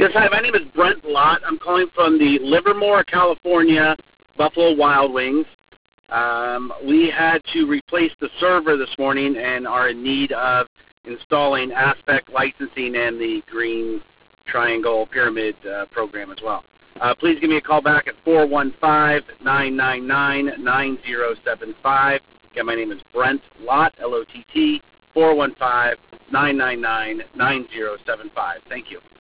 Yes, hi. My name is Brent Lott. I'm calling from the Livermore, California Buffalo Wild Wings. We had to replace the server this morning and are in need of installing Aspect licensing and the Green Triangle Pyramid program as well. Please give me a call back at 415-999-9075. Again, my name is Brent Lott, L-O-T-T, 415-999-9075. Thank you.